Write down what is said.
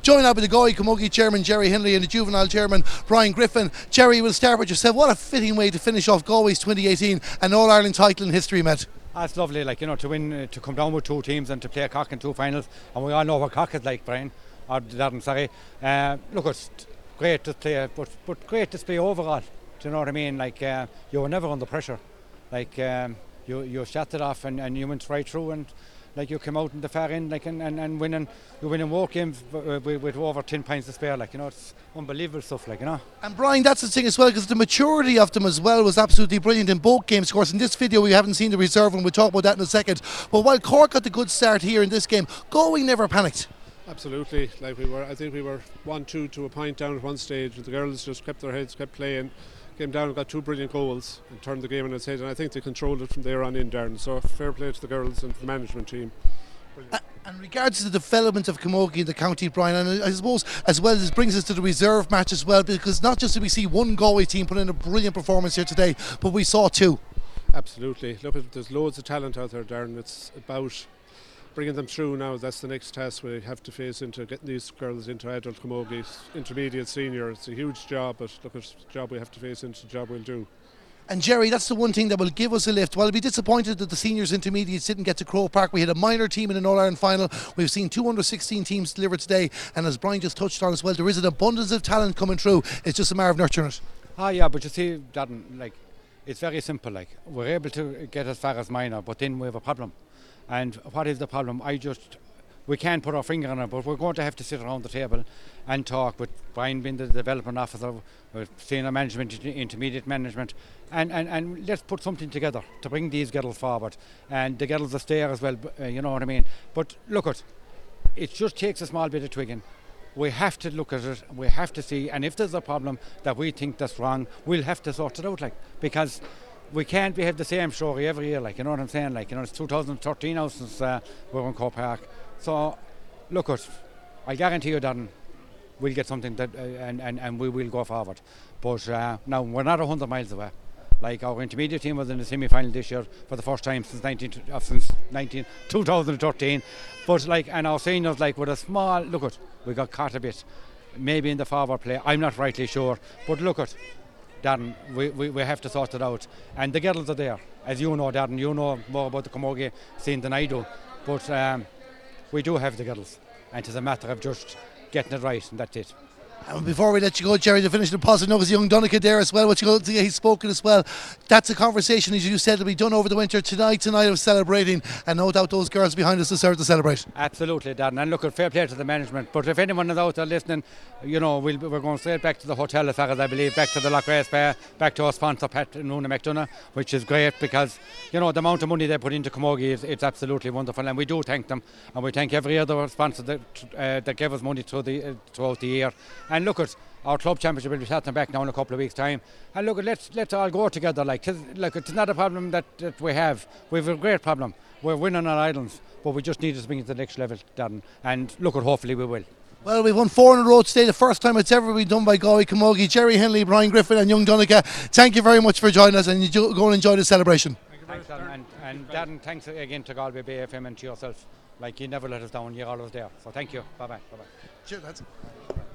Joined now by the Galway Camogie chairman Jerry Hindley and the juvenile chairman Brian Griffin. Jerry, we'll start with yourself. What a fitting way to finish off Galway's 2018 and All-Ireland title in history, Matt. That's lovely, to win, to come down with two teams and to play Cork in two finals. And we all know what Cork is like, Brian. Or Darren, sorry. It's great to play, but great display overall. Do you know what I mean? You were never under pressure. You shot it off and you went right through and you came out in the far end and winning. You're winning war games with over 10 points to spare. It's unbelievable stuff. And Brian, that's the thing as well, because the maturity of them as well was absolutely brilliant in both games. Of course, in this video we haven't seen the reserve, and we'll talk about that in a second. But while Cork got the good start here in this game, Galway never panicked. Absolutely, I think we were 1-2 to a point down at one stage, and the girls just kept their heads, kept playing, came down and got two brilliant goals and turned the game on its head, and I think they controlled it from there on in, Darren. So fair play to the girls and the management team. And regards to the development of Camogie in the county, Brian, and I suppose as well, this brings us to the reserve match as well, because not just did we see one Galway team put in a brilliant performance here today, but we saw two. Absolutely. Look, there's loads of talent out there, Darren. It's about bringing them through now. That's the next task we have to face, into getting these girls into adult camogie, intermediate, senior. It's a huge job, but look, it's a job we have to face into, the job we'll do. And Jerry, that's the one thing that will give us a lift. While I'll be disappointed that the seniors intermediates didn't get to Croke Park, we had a minor team in an All-Ireland final. We've seen 2 under-16 teams delivered today, and as Brian just touched on as well, there is an abundance of talent coming through. It's just a matter of nurturing it. Yeah, but you see, Darren, it's very simple. We're able to get as far as minor, but then we have a problem. And what is the problem? We can't put our finger on it, but we're going to have to sit around the table and talk with Brian being the development officer, with senior management, intermediate management, and let's put something together to bring these girls forward. And the girls are there as well, you know what I mean? But look, it just takes a small bit of twigging. We have to look at it, we have to see, and if there's a problem that we think that's wrong, we'll have to sort it out, because we can't have the same story every year, you know what I'm saying? It's 2013 now since we're in Croke Park. So, look, I guarantee you, Darren, we'll get something that, and we will go forward. But now, we're not 100 miles away. Our intermediate team was in the semi-final this year for the first time since 2013. But and our seniors, with a small, we got caught a bit, maybe in the forward play. I'm not rightly sure. But Darren, we have to sort it out. And the girls are there. As you know, Darren, you know more about the camogie scene than I do. But we do have the girls. And it's a matter of just getting it right, and that's it. And before we let you go, Jerry, to finish the positive note, is young Donica there as well. He's spoken as well. That's a conversation, as you said, to be done over the winter. Tonight of celebrating, and no doubt those girls behind us deserve to celebrate. Absolutely, Darren. And fair play to the management. But if anyone is out there listening, we're going straight back to the hotel, as far as I believe, back to the Loch Race Bar, back to our sponsor, Pat and Una McDonough, which is great, because the amount of money they put into camogie it's absolutely wonderful, and we do thank them, and we thank every other sponsor that gave us money throughout the year. And our club championship will be starting back now in a couple of weeks' time. And let's all go together. It's not a problem that we have. We have a great problem. We're winning on islands, but we just need to bring it to the next level, Darren. And hopefully we will. Well, we've won 4 in a row today, the first time it's ever been done by Galway Camogie. Jerry Hindley, Brian Griffin and young Donica, thank you very much for joining us, and you go and enjoy the celebration. Thanks, Darren. And Darren, thanks again to Galway Bay FM and to yourself. You never let us down, you're always there. So thank you. Bye-bye. Cheers, lads.